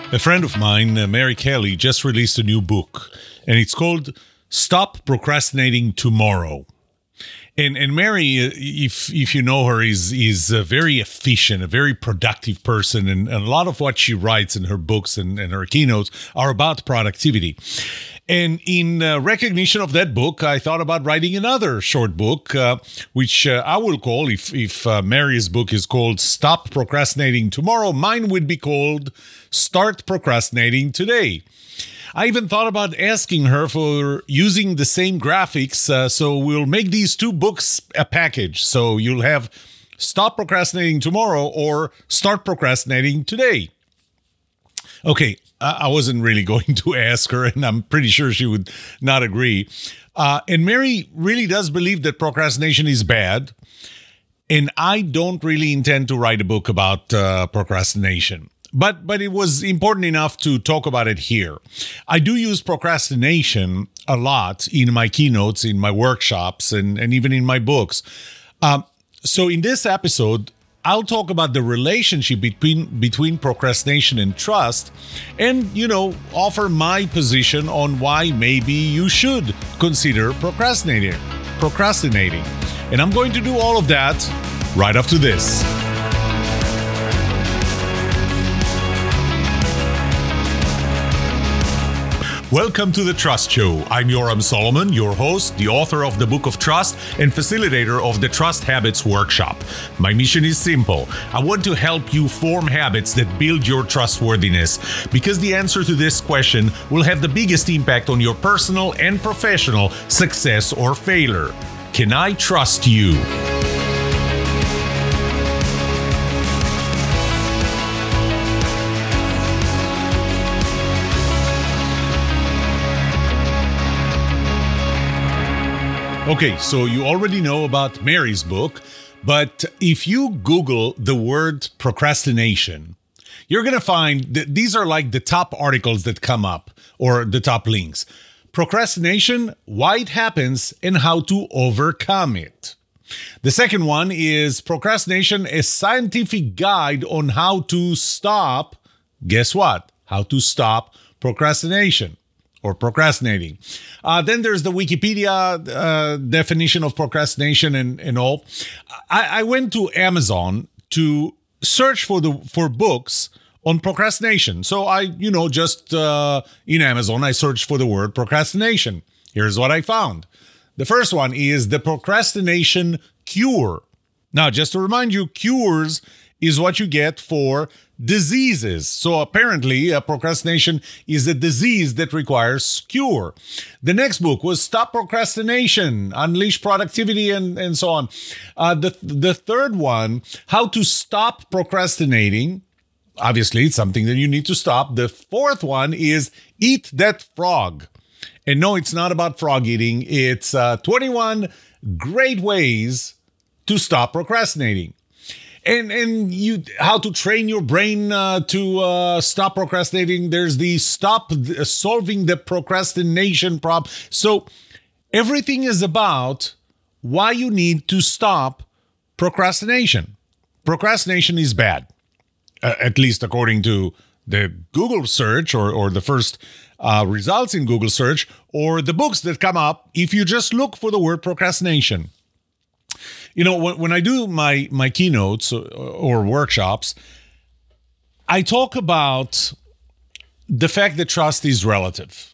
A friend of mine, Mary Kelly, just released a new book, and it's called Stop Procrastinating Tomorrow. And Mary, if you know her, is a very efficient, a very productive person, and a lot of what she writes in her books and her keynotes are about productivity. And in recognition of that book, I thought about writing another short book, which I will call, if Mary's book is called Stop Procrastinating Tomorrow, mine would be called Start Procrastinating Today. I even thought about asking her for using the same graphics, so we'll make these two books a package. So you'll have Stop Procrastinating Tomorrow or Start Procrastinating Today. Okay, I wasn't really going to ask her, and I'm pretty sure she would not agree. And Mary really does believe that procrastination is bad, and I don't really intend to write a book about procrastination. But it was important enough to talk about it here. I do use procrastination a lot in my keynotes, in my workshops, and even in my books. So in this episode, I'll talk about the relationship between procrastination and trust, and, offer my position on why maybe you should consider procrastinating. And I'm going to do all of that right after this. Welcome to The Trust Show. I'm Yoram Solomon, your host, the author of the Book of Trust, and facilitator of the Trust Habits Workshop. My mission is simple. I want to help you form habits that build your trustworthiness, because the answer to this question will have the biggest impact on your personal and professional success or failure. Can I trust you? Okay, so you already know about Mary's book, but if you Google the word procrastination, you're going to find that these are like the top articles that come up, or the top links. Procrastination, why it happens, and how to overcome it. The second one is Procrastination, a scientific guide on how to stop, guess what? How to stop procrastination. Or procrastinating. Then there's the Wikipedia definition of procrastination and all. I went to Amazon to search for books on procrastination. So I, just in Amazon, I searched for the word procrastination. Here's what I found. The first one is the procrastination cure. Now, just to remind you, cures is what you get for diseases. So apparently, procrastination is a disease that requires cure. The next book was Stop Procrastination, Unleash Productivity, and so on. The third one, How to Stop Procrastinating. Obviously, it's something that you need to stop. The fourth one is Eat That Frog. And no, it's not about frog eating. It's 21 great ways to stop procrastinating. And how to train your brain to stop procrastinating. There's the stop solving the procrastination problem. So everything is about why you need to stop procrastination. Procrastination is bad, at least according to the Google search or the first results in Google search or the books that come up if you just look for the word procrastination. When I do my keynotes or workshops, I talk about the fact that trust is relative.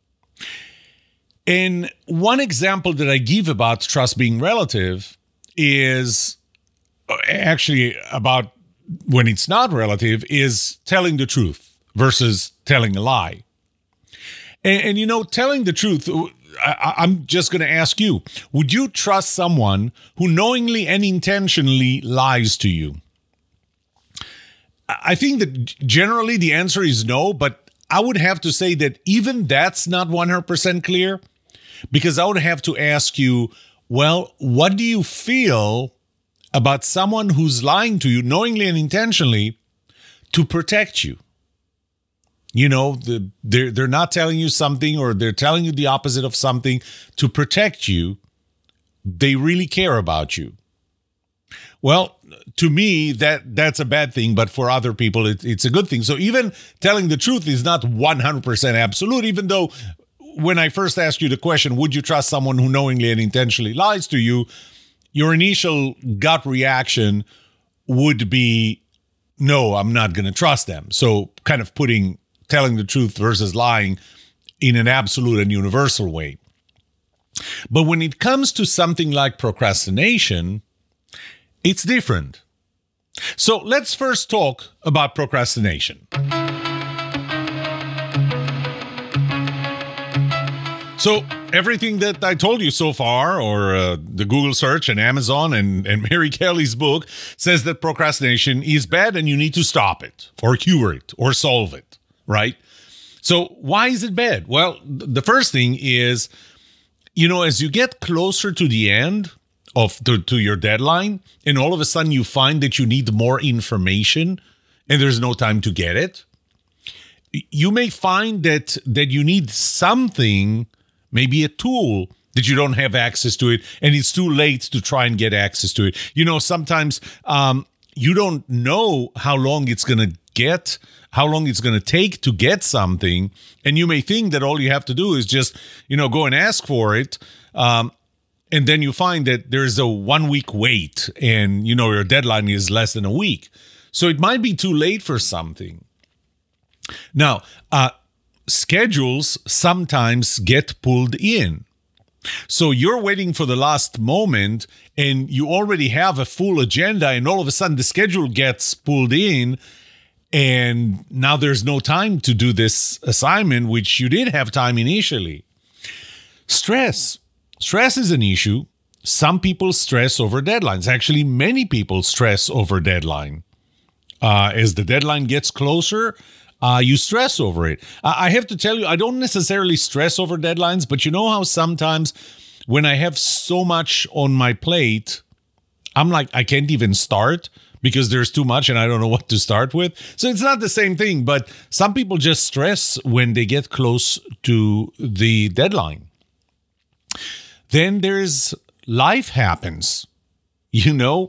And one example that I give about trust being relative is actually about when it's not relative is telling the truth versus telling a lie. And telling the truth, I'm just going to ask you, would you trust someone who knowingly and intentionally lies to you? I think that generally the answer is no, but I would have to say that even that's not 100% clear, because I would have to ask you, well, what do you feel about someone who's lying to you knowingly and intentionally to protect you? They're not telling you something, or they're telling you the opposite of something to protect you. They really care about you. Well, to me, that's a bad thing, but for other people, it's a good thing. So even telling the truth is not 100% absolute, even though when I first asked you the question, would you trust someone who knowingly and intentionally lies to you? Your initial gut reaction would be, no, I'm not going to trust them. So kind of putting telling the truth versus lying in an absolute and universal way. But when it comes to something like procrastination, it's different. So let's first talk about procrastination. So everything that I told you so far, or the Google search and Amazon and Mary Kelly's book, says that procrastination is bad and you need to stop it or cure it or solve it, right? So why is it bad? Well, the first thing is, as you get closer to the end to your deadline, and all of a sudden you find that you need more information and there's no time to get it, you may find that you need something, maybe a tool, that you don't have access to it, and it's too late to try and get access to it. Sometimes you don't know how long it's going to take to get something, and you may think that all you have to do is just, go and ask for it, and then you find that there's a 1 week wait, and, your deadline is less than a week. So it might be too late for something. Now, schedules sometimes get pulled in. So you're waiting for the last moment and you already have a full agenda, and all of a sudden the schedule gets pulled in and now there's no time to do this assignment, which you did have time initially. Stress is an issue. Some people stress over deadlines. Actually, many people stress over deadline. As the deadline gets closer, you stress over it. I have to tell you, I don't necessarily stress over deadlines, but you know how sometimes when I have so much on my plate, I'm like, I can't even start because there's too much and I don't know what to start with. So it's not the same thing, but some people just stress when they get close to the deadline. Then there's life happens. You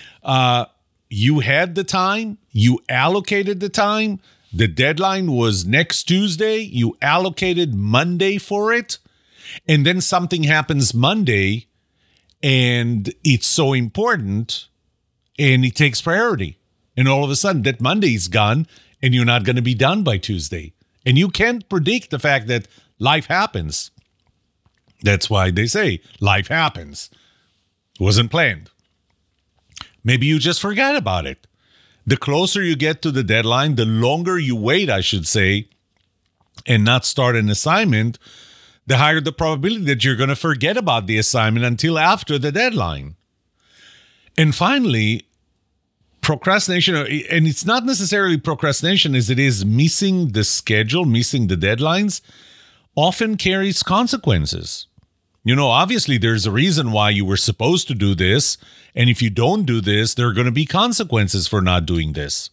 had the time, you allocated the time. The deadline was next Tuesday. You allocated Monday for it. And then something happens Monday and it's so important and it takes priority. And all of a sudden that Monday is gone and you're not going to be done by Tuesday. And you can't predict the fact that life happens. That's why they say life happens. It wasn't planned. Maybe you just forgot about it. The closer you get to the deadline, the longer you wait, I should say, and not start an assignment, the higher the probability that you're going to forget about the assignment until after the deadline. And finally, procrastination, and it's not necessarily procrastination as it is missing the schedule, missing the deadlines, often carries consequences. Obviously there's a reason why you were supposed to do this. And if you don't do this, there are going to be consequences for not doing this.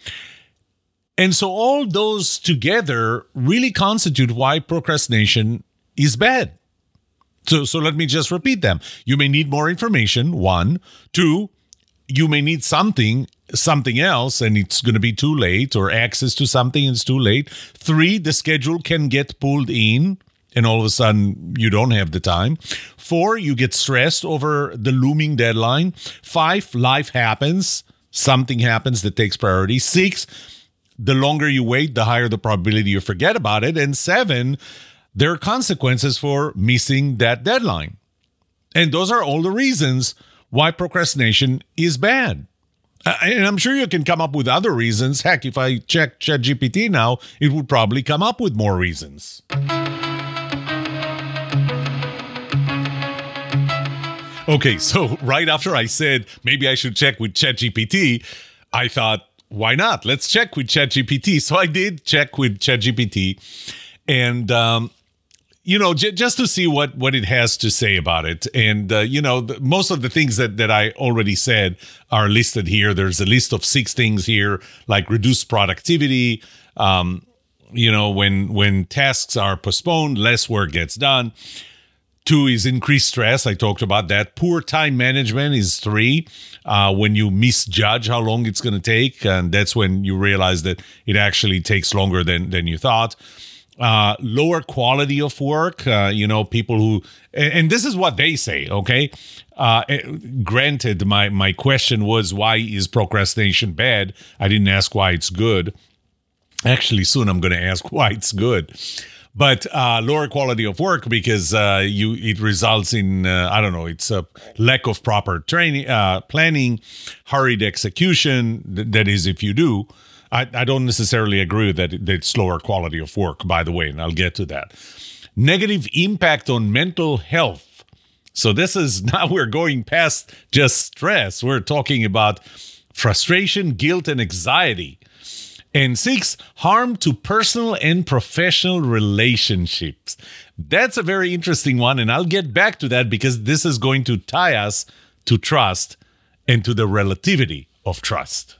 And so all those together really constitute why procrastination is bad. So let me just repeat them. You may need more information, 1. 2, you may need something else, and it's going to be too late, or access to something is too late. 3, the schedule can get pulled in, and all of a sudden you don't have the time. 4, you get stressed over the looming deadline. 5, life happens. Something happens that takes priority. 6, the longer you wait, the higher the probability you forget about it. And 7, there are consequences for missing that deadline. And those are all the reasons why procrastination is bad. And I'm sure you can come up with other reasons. Heck, if I check ChatGPT now, it would probably come up with more reasons. Okay, so right after I said maybe I should check with ChatGPT, I thought, why not? Let's check with ChatGPT. So I did check with ChatGPT, and just to see what it has to say about it. And most of the things that I already said are listed here. There's a list of 6 things here, like reduced productivity. When tasks are postponed, less work gets done. 2 is increased stress. I talked about that. Poor time management is 3. When you misjudge how long it's going to take, and that's when you realize that it actually takes longer than you thought. Lower quality of work, people who, and this is what they say, okay? Granted, my question was, why is procrastination bad? I didn't ask why it's good. Actually, soon I'm going to ask why it's good. But lower quality of work because it results in, it's a lack of proper training, planning, hurried execution. That is, if you do. I don't necessarily agree with that it's lower quality of work, by the way, and I'll get to that. Negative impact on mental health. So this is, now we're going past just stress. We're talking about frustration, guilt, and anxiety. And 6, harm to personal and professional relationships. That's a very interesting one, and I'll get back to that because this is going to tie us to trust and to the relativity of trust.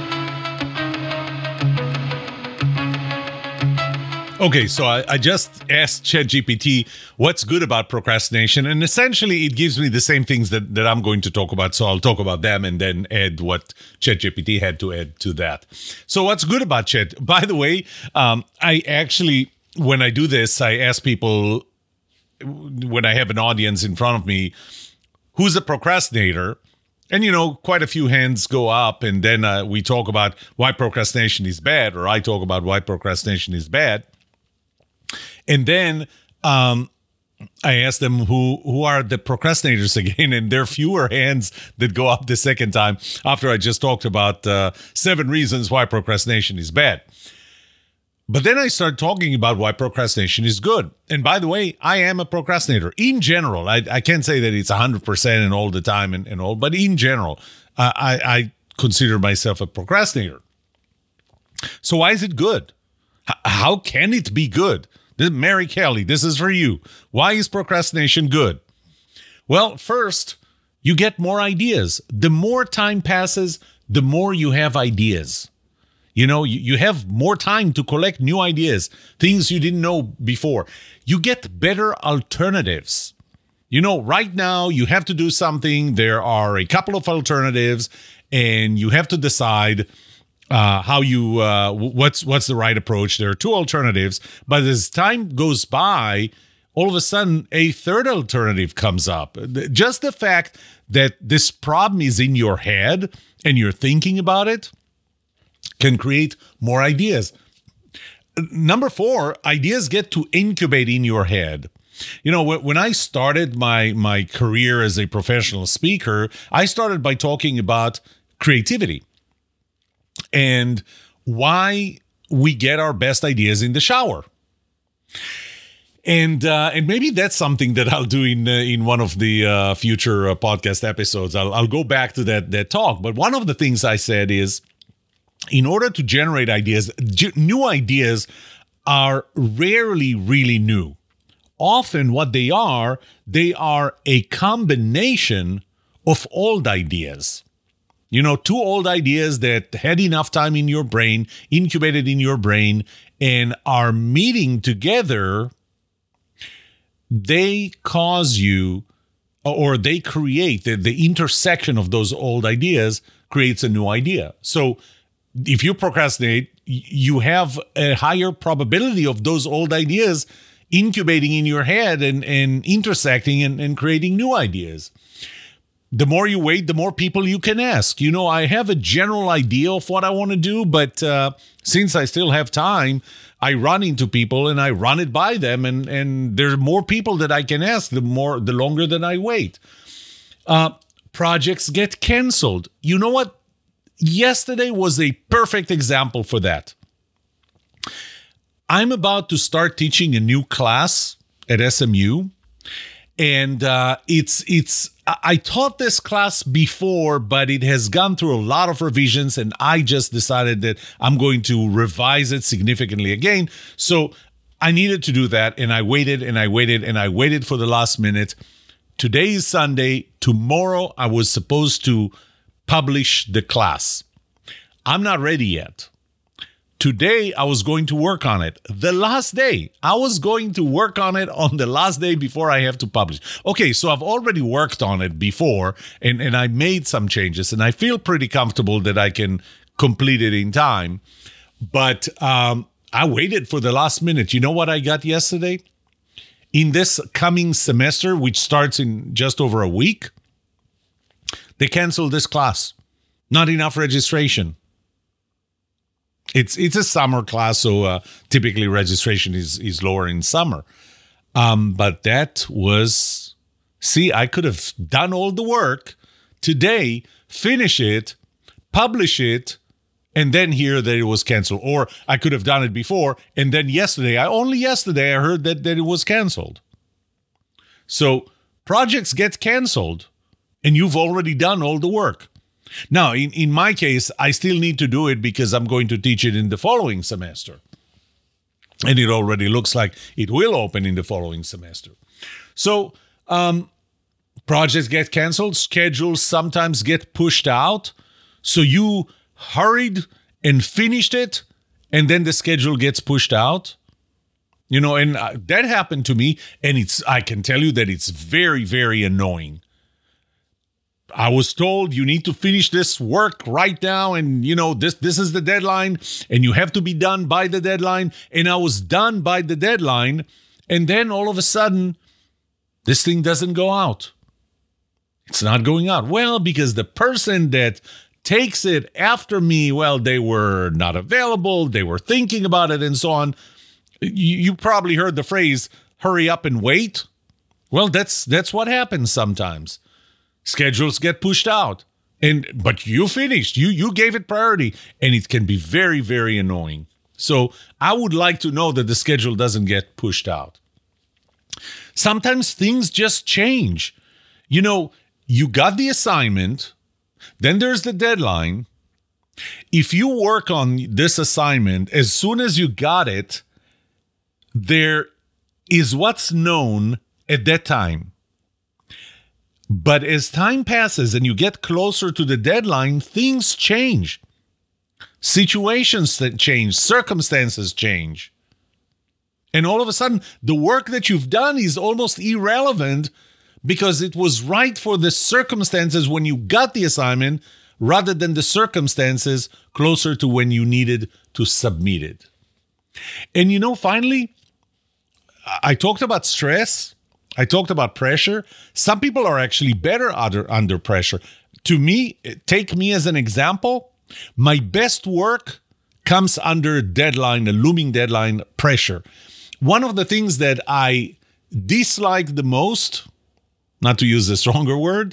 Okay, so I just asked ChatGPT what's good about procrastination, and essentially it gives me the same things that I'm going to talk about, so I'll talk about them and then add what ChatGPT had to add to that. So what's good about Chat? By the way, I actually, when I do this, I ask people, when I have an audience in front of me, who's a procrastinator? And, quite a few hands go up, and then we talk about why procrastination is bad, or I talk about why procrastination is bad. And then I asked them who are the procrastinators again, and there are fewer hands that go up the second time after I just talked about 7 reasons why procrastination is bad. But then I started talking about why procrastination is good. And by the way, I am a procrastinator. In general, I can't say that it's 100% and all the time and all, but in general, I consider myself a procrastinator. So why is it good? How can it be good? Mary Kelly, this is for you. Why is procrastination good? Well, first, you get more ideas. The more time passes, the more you have ideas. You have more time to collect new ideas, things you didn't know before. You get better alternatives. Right now you have to do something. There are a couple of alternatives, and you have to decide what's the right approach. There are 2 alternatives, but as time goes by, all of a sudden a third alternative comes up. Just the fact that this problem is in your head and you're thinking about it can create more ideas. Number 4, ideas get to incubate in your head. When I started my career as a professional speaker, I started by talking about creativity and why we get our best ideas in the shower. And maybe that's something that I'll do in one of the future podcast episodes. I'll go back to that talk. But one of the things I said is, in order to generate ideas, new ideas are rarely really new. Often what they are a combination of old ideas. 2 old ideas that had enough time in your brain, incubated in your brain, and are meeting together. They cause you, or they create, the intersection of those old ideas creates a new idea. So if you procrastinate, you have a higher probability of those old ideas incubating in your head and intersecting and creating new ideas. The more you wait, the more people you can ask. I have a general idea of what I want to do, but since I still have time, I run into people and I run it by them, and there are more people that I can ask the longer that I wait. Projects get canceled. You know what? Yesterday was a perfect example for that. I'm about to start teaching a new class at SMU, and I taught this class before, but it has gone through a lot of revisions, and I just decided that I'm going to revise it significantly again. So I needed to do that, and I waited and I waited and I waited for the last minute. Today is Sunday. Tomorrow I was supposed to publish the class. I'm not ready yet. Today, I was going to work on it. The last day, I was going to work on it on the last day before I have to publish. Okay, so I've already worked on it before, and I made some changes, and I feel pretty comfortable that I can complete it in time. But I waited for the last minute. You know what I got yesterday? In this coming semester, which starts in just over a week, they canceled this class. Not enough registration. It's a summer class, so typically registration is lower in summer. But that was, I could have done all the work today, finish it, publish it, and then hear that it was canceled. Or I could have done it before, and then only yesterday I heard that it was canceled. So projects get canceled, and you've already done all the work. Now, in my case, I still need to do it because I'm going to teach it in the following semester. And it already looks like it will open in the following semester. So projects get canceled, schedules sometimes get pushed out. So you hurried and finished it, and then the schedule gets pushed out. And that happened to me, and I can tell you that it's very, very annoying. I was told you need to finish this work right now, and this is the deadline, and you have to be done by the deadline. And I was done by the deadline, and then all of a sudden, this thing doesn't go out. It's not going out. Well, because the person that takes it after me, they were not available, they were thinking about it, and so on. You probably heard the phrase, hurry up and wait. Well, that's what happens sometimes. Schedules get pushed out, but you finished. You gave it priority, and it can be very, very annoying. So I would like to know that the schedule doesn't get pushed out. Sometimes things just change. You got the assignment, then there's the deadline. If you work on this assignment, as soon as you got it, there is what's known at that time. But as time passes and you get closer to the deadline, things change. Situations that change, circumstances change. And all of a sudden, the work that you've done is almost irrelevant because it was right for the circumstances when you got the assignment rather than the circumstances closer to when you needed to submit it. And finally, I talked about stress. I talked about pressure. Some people are actually better under pressure. To me, take me as an example. My best work comes under a looming deadline pressure. One of the things that I dislike the most, not to use a stronger word,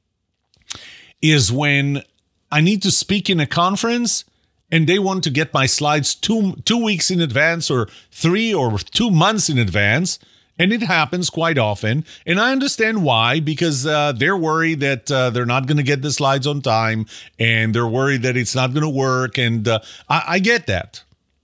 is when I need to speak in a conference and they want to get my slides 2 weeks in advance or 3 or 2 months in advance. And it happens quite often. And I understand why, because they're worried that they're not going to get the slides on time, and they're worried that it's not going to work. And I get that.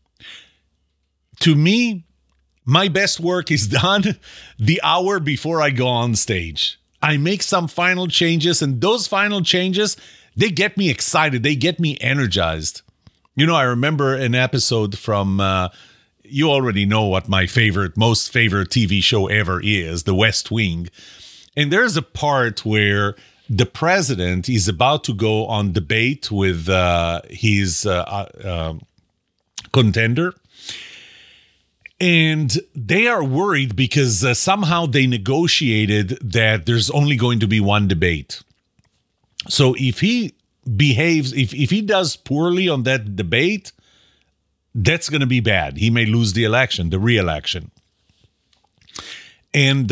To me, my best work is done the hour before I go on stage. I make some final changes, and those final changes, they get me excited. They get me energized. I remember an episode from... you already know what my most favorite TV show ever is, The West Wing. And there's a part where the president is about to go on debate with his contender. And they are worried because somehow they negotiated that there's only going to be one debate. So if he behaves, if he does poorly on that debate, that's going to be bad. He may lose the re-election. And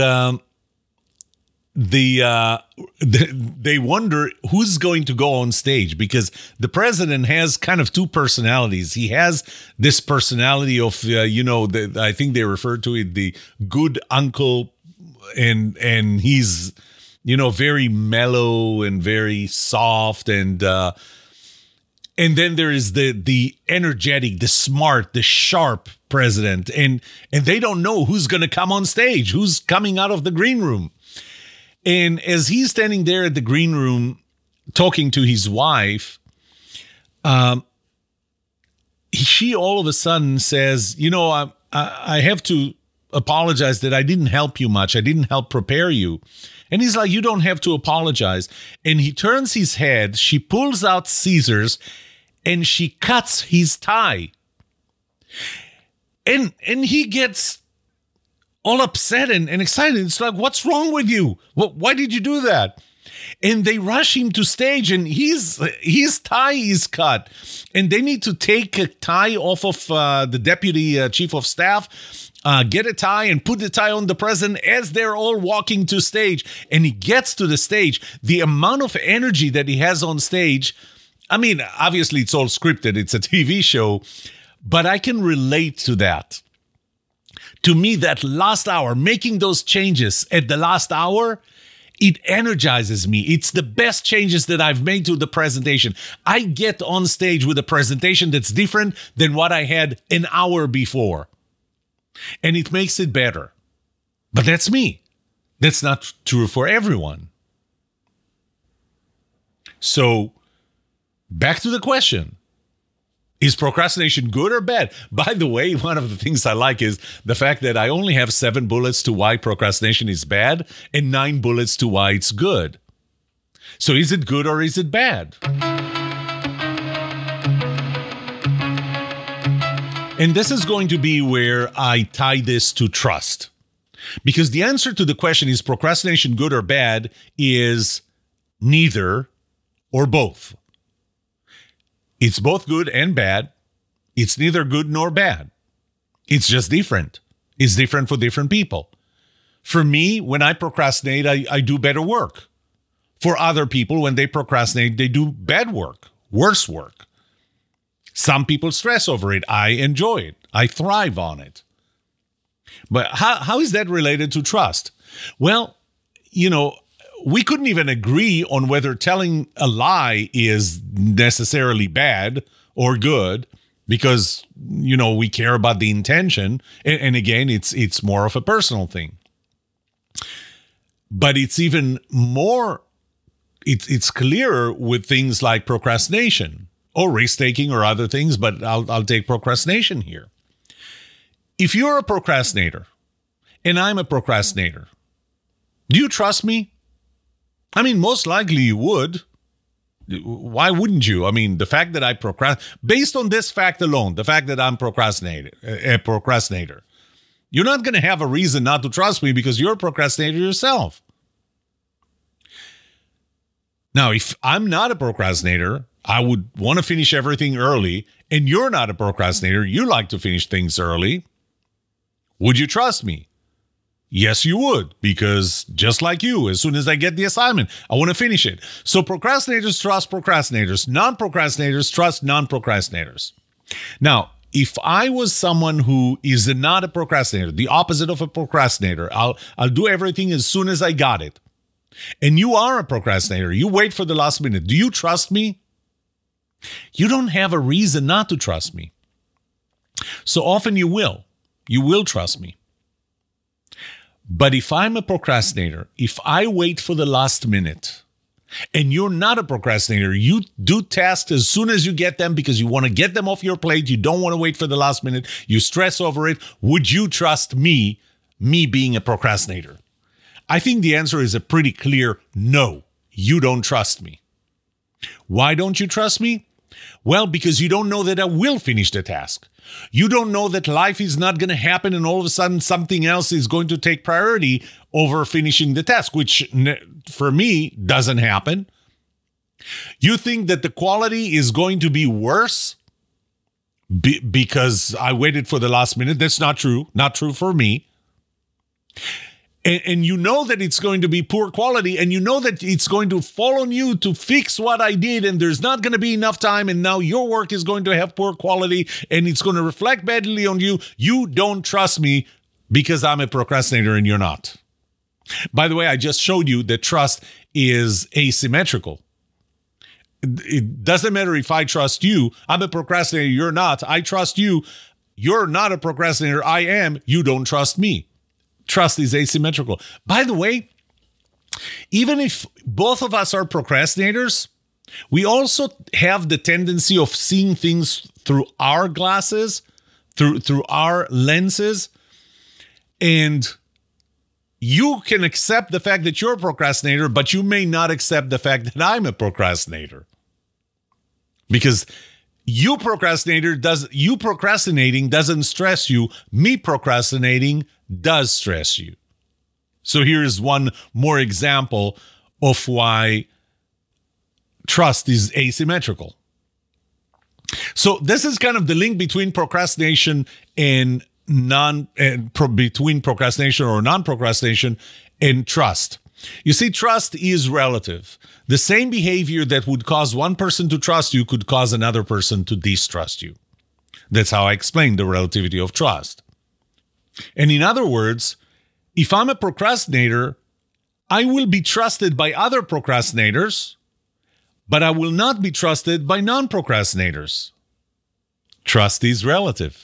they wonder who's going to go on stage, because the president has kind of two personalities. He has this personality of, I think they refer to it, the good uncle, and he's, very mellow and very soft, and then there is the energetic, the smart, the sharp president, and they don't know who's going to come on stage, who's coming out of the green room. And as he's standing there at the green room talking to his wife, she all of a sudden says, I have to apologize that I didn't help you much. I didn't help prepare you. And he's like, you don't have to apologize. And he turns his head. She pulls out scissors and she cuts his tie. And he gets all upset and excited. It's like, what's wrong with you? Why did you do that? And they rush him to stage, and his tie is cut. And they need to take a tie off of the deputy chief of staff, get a tie and put the tie on the president as they're all walking to stage. And he gets to the stage. The amount of energy that he has on stage, I mean, obviously it's all scripted. It's a TV show. But I can relate to that. To me, that last hour, making those changes at the last hour, it energizes me. It's the best changes that I've made to the presentation. I get on stage with a presentation that's different than what I had an hour before. And it makes it better. But that's me. That's not true for everyone. So, back to the question. Is procrastination good or bad? By the way, one of the things I like is the fact that I only have 7 bullets to why procrastination is bad and 9 bullets to why it's good. So is it good or is it bad? And this is going to be where I tie this to trust. Because the answer to the question, is procrastination good or bad, is neither or both. It's both good and bad. It's neither good nor bad. It's just different. It's different for different people. For me, when I procrastinate, I do better work. For other people, when they procrastinate, they do bad work, worse work. Some people stress over it. I enjoy it. I thrive on it. But how is that related to trust? Well, we couldn't even agree on whether telling a lie is necessarily bad or good because, we care about the intention. And again, it's more of a personal thing. But it's even more, it's clearer with things like procrastination or risk-taking or other things, but I'll take procrastination here. If you're a procrastinator and I'm a procrastinator, do you trust me? I mean, most likely you would. Why wouldn't you? I mean, the fact that I procrastinate, based on this fact alone, the fact that I'm a procrastinator, you're not going to have a reason not to trust me because you're a procrastinator yourself. Now, if I'm not a procrastinator, I would want to finish everything early, and you're not a procrastinator, you like to finish things early. Would you trust me? Yes, you would, because just like you, as soon as I get the assignment, I want to finish it. So procrastinators trust procrastinators. Non-procrastinators trust non-procrastinators. Now, if I was someone who is not a procrastinator, the opposite of a procrastinator, I'll do everything as soon as I got it. And you are a procrastinator. You wait for the last minute. Do you trust me? You don't have a reason not to trust me. So often you will. You will trust me. But if I'm a procrastinator, if I wait for the last minute, and you're not a procrastinator, you do tasks as soon as you get them because you want to get them off your plate, you don't want to wait for the last minute, you stress over it, would you trust me being a procrastinator? I think the answer is a pretty clear no, you don't trust me. Why don't you trust me? Well, because you don't know that I will finish the task. You don't know that life is not going to happen and all of a sudden something else is going to take priority over finishing the task, which for me doesn't happen. You think that the quality is going to be worse because I waited for the last minute. That's not true. Not true for me. And you know that it's going to be poor quality, and you know that it's going to fall on you to fix what I did, and there's not going to be enough time, and now your work is going to have poor quality, and it's going to reflect badly on you. You don't trust me because I'm a procrastinator and you're not. By the way, I just showed you that trust is asymmetrical. It doesn't matter if I trust you. I'm a procrastinator, you're not. I trust you. You're not a procrastinator. I am. You don't trust me. Trust is asymmetrical. By the way, even if both of us are procrastinators, we also have the tendency of seeing things through our glasses, through our lenses, and you can accept the fact that you're a procrastinator, but you may not accept the fact that I'm a procrastinator. Because you procrastinating doesn't stress you. Me procrastinating does stress you. So here's one more example of why trust is asymmetrical. So this is kind of the link between procrastination and between procrastination or non-procrastination and trust. You see, trust is relative. The same behavior that would cause one person to trust you could cause another person to distrust you. That's how I explain the relativity of trust. And in other words, if I'm a procrastinator, I will be trusted by other procrastinators, but I will not be trusted by non-procrastinators. Trust is relative.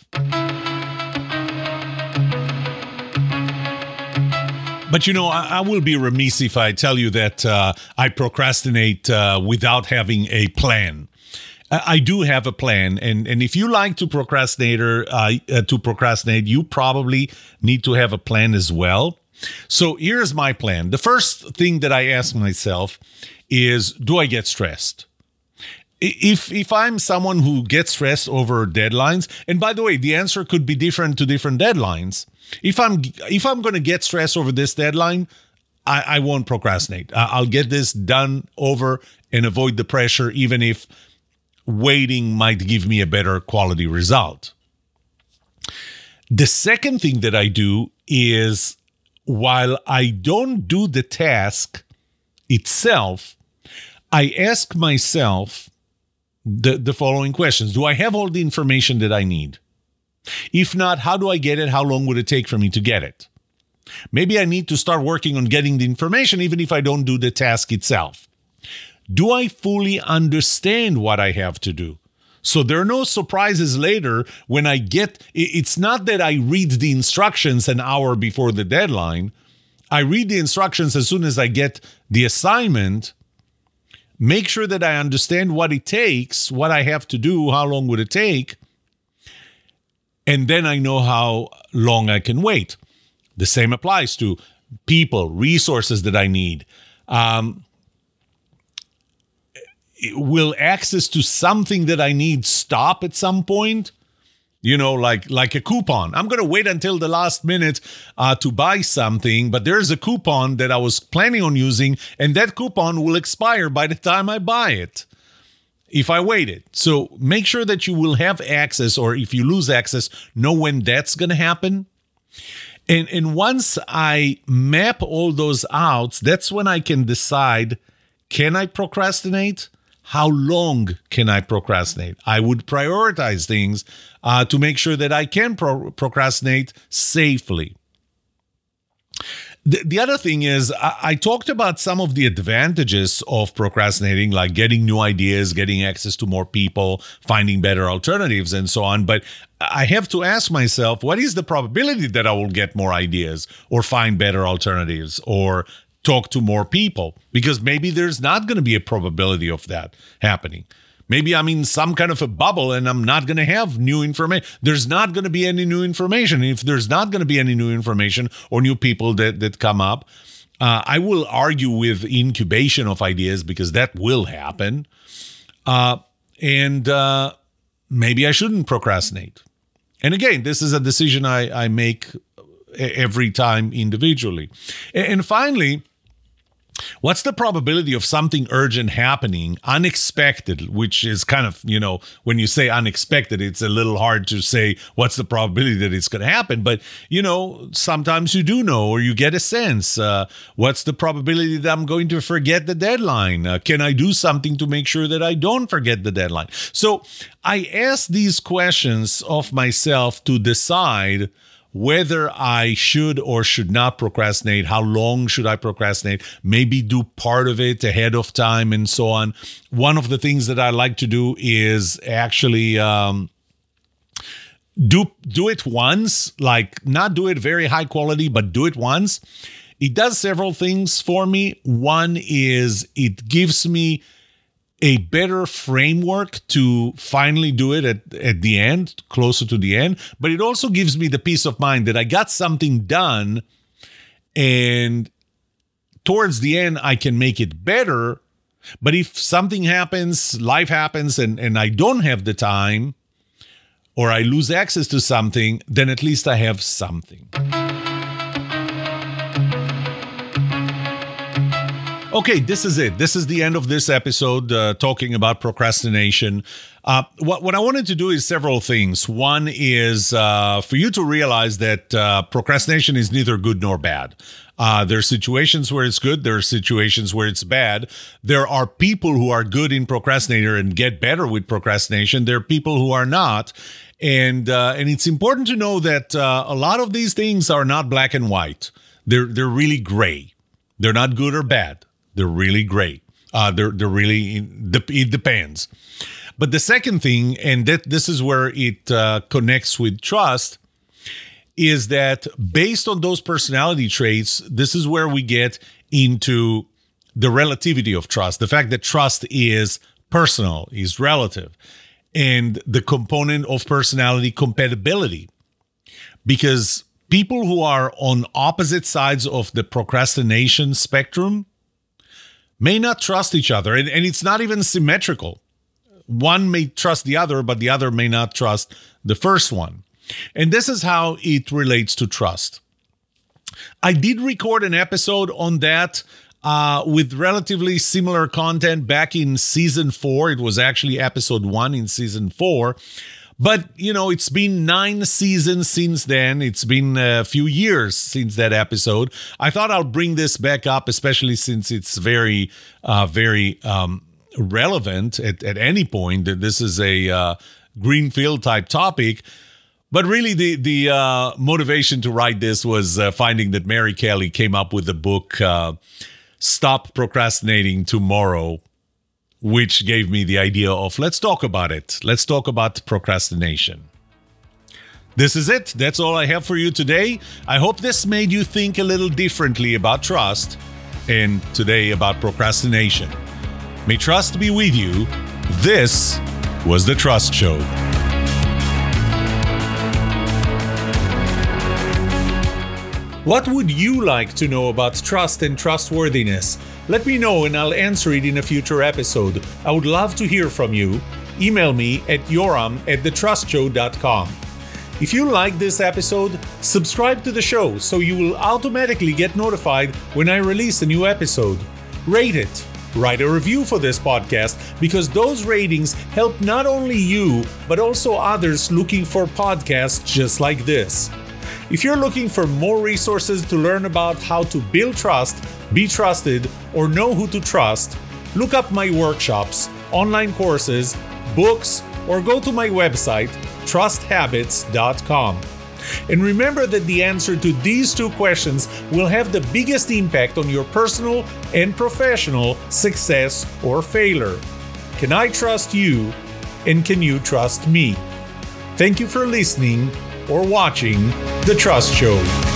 But I will be remiss if I tell you that I procrastinate without having a plan. I do have a plan, and if you like to procrastinate, you probably need to have a plan as well. So here's my plan. The first thing that I ask myself is, do I get stressed? If I'm someone who gets stressed over deadlines, and by the way, the answer could be different to different deadlines. If I'm going to get stressed over this deadline, I won't procrastinate. I'll get this done over and avoid the pressure, even if waiting might give me a better quality result. The second thing that I do is, while I don't do the task itself, I ask myself the following questions. Do I have all the information that I need? If not, how do I get it? How long would it take for me to get it? Maybe I need to start working on getting the information, even if I don't do the task itself. Do I fully understand what I have to do? So there are no surprises later when I get, it's not that I read the instructions an hour before the deadline. I read the instructions as soon as I get the assignment, make sure that I understand what it takes, what I have to do, how long would it take, and then I know how long I can wait. The same applies to people, resources that I need. Will access to something that I need stop at some point? Like a coupon. I'm going to wait until the last minute to buy something, but there's a coupon that I was planning on using, and that coupon will expire by the time I buy it if I waited. So make sure that you will have access, or if you lose access, know when that's going to happen. And once I map all those out, that's when I can decide, can I procrastinate? How long can I procrastinate? I would prioritize things to make sure that I can procrastinate safely. The other thing is, I talked about some of the advantages of procrastinating, like getting new ideas, getting access to more people, finding better alternatives, and so on. But I have to ask myself, what is the probability that I will get more ideas or find better alternatives or talk to more people? Because maybe there's not going to be a probability of that happening. Maybe I'm in some kind of a bubble and I'm not going to have new information. There's not going to be any new information. If there's not going to be any new information or new people that come up, I will argue with incubation of ideas, because that will happen. And maybe I shouldn't procrastinate. And again, this is a decision I make every time individually. And finally, what's the probability of something urgent happening, unexpected, which is kind of, when you say unexpected, it's a little hard to say what's the probability that it's going to happen. But, sometimes you do know, or you get a sense. What's the probability that I'm going to forget the deadline? Can I do something to make sure that I don't forget the deadline? So I ask these questions of myself to decide whether I should or should not procrastinate, how long should I procrastinate, maybe do part of it ahead of time, and so on. One of the things that I like to do is actually do it once, like not do it very high quality, but do it once. It does several things for me. One is it gives me a better framework to finally do it at the end, closer to the end. But it also gives me the peace of mind that I got something done, and towards the end, I can make it better. But if something happens, life happens, and I don't have the time, or I lose access to something, then at least I have something. Okay, this is it. This is the end of this episode talking about procrastination. What I wanted to do is several things. One is for you to realize that procrastination is neither good nor bad. There are situations where it's good. There are situations where it's bad. There are people who are good in procrastinator and get better with procrastination. There are people who are not. And it's important to know that a lot of these things are not black and white. They're really gray. They're not good or bad. They're really gray. They're really, it depends. But the second thing, and this is where it connects with trust, is that based on those personality traits, this is where we get into the relativity of trust. The fact that trust is personal, is relative, and the component of personality compatibility. Because people who are on opposite sides of the procrastination spectrum may not trust each other, and it's not even symmetrical. One may trust the other, but the other may not trust the first one. And this is how it relates to trust. I did record an episode on that with relatively similar content back in season 4. It was actually episode 1 in season 4. But, it's been 9 seasons since then. It's been a few years since that episode. I thought I'll bring this back up, especially since it's very, very relevant at any point. This is a greenfield type topic. But really, the motivation to write this was finding that Mary Kelly came up with the book, Stop Procrastinating Tomorrow, which gave me the idea of let's talk about it. Let's talk about procrastination. This is it. That's all I have for you today. I hope this made you think a little differently about trust and today about procrastination. May trust be with you. This was The Trust Show. What would you like to know about trust and trustworthiness? Let me know and I'll answer it in a future episode. I would love to hear from you. Email me at yoram@thetrustshow.com. If you like this episode, subscribe to the show so you will automatically get notified when I release a new episode. Rate it. Write a review for this podcast because those ratings help not only you, but also others looking for podcasts just like this. If you're looking for more resources to learn about how to build trust, be trusted, or know who to trust, look up my workshops, online courses, books, or go to my website, trusthabits.com. And remember that the answer to these 2 questions will have the biggest impact on your personal and professional success or failure. Can I trust you? And can you trust me? Thank you for listening or watching The Trust Show.